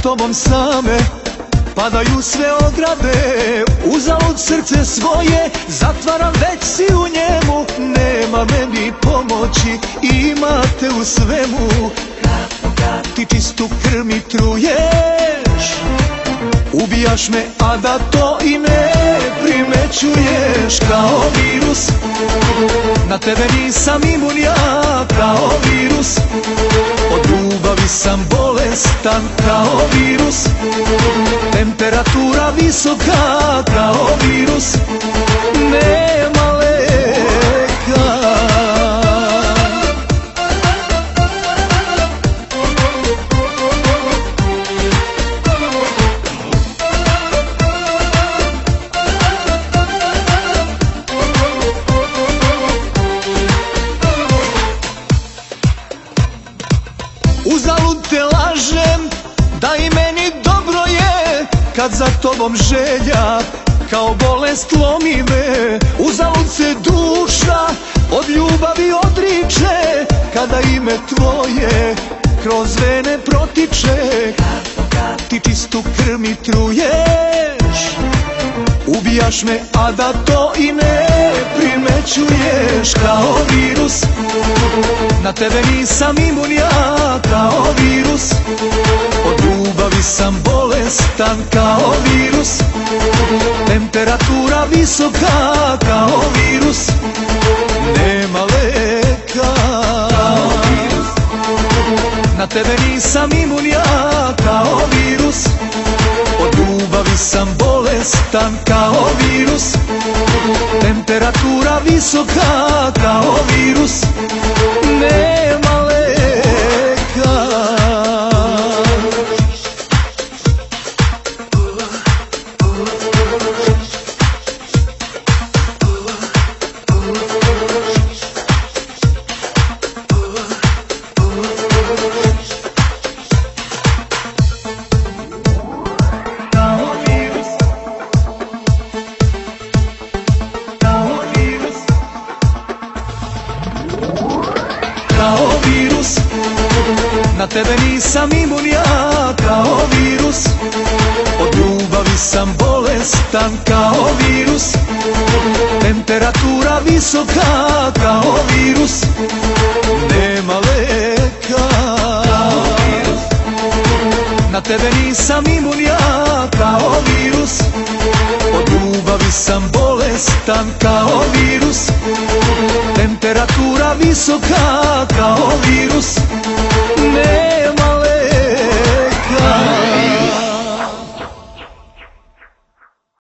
tobom same padaju sve ograde. Uzalud srce svoje zatvaram, već si u njemu. Nema meni pomoći, ima te u svemu. Ti čistu krv mi truješ, ubijaš me, a da to i ne primećuješ. Kao virus, na tebe nisam imun ja. Kao virus, od ljubavi sam bolestan. Kao virus, temperatura visoka. Kao virus, nema leka. Uzalud te lažem da i meni dobro je, kad za tobom želja kao bolest lomi me. Uzalud se duša od ljubavi odriče, kada ime tvoje kroz vene protiče. Ti čistu krv mi truješ, ubijaš me, a da to i ne primećuješ. Kao virus, na tebe nisam imun ja. Kao virus, od ljubavi sam bolestan. Kao virus, temperatura visoka. Kao virus, nema leka. Na tebe nisam imun ja. Kao virus, od ljubavi sam bolestan. Kao virus, temperatura visoka. Kao virus, nema leka. Kao virus, na tebe nisam imun ja. Kao virus, od ljubavi sam bolestan. Kao virus, temperatura visoka. Kao virus, nema leka. Na tebe nisam imun ja. Kao virus, od ljubavi sam bolestan. Kao virus, temperatura visoka. Kao virus,